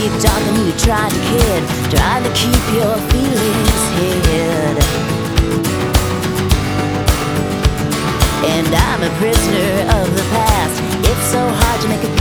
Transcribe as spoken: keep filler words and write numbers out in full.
keep talking, you trying to kid, trying to keep your feelings hid. And I'm a prisoner of the past. It's so hard to make a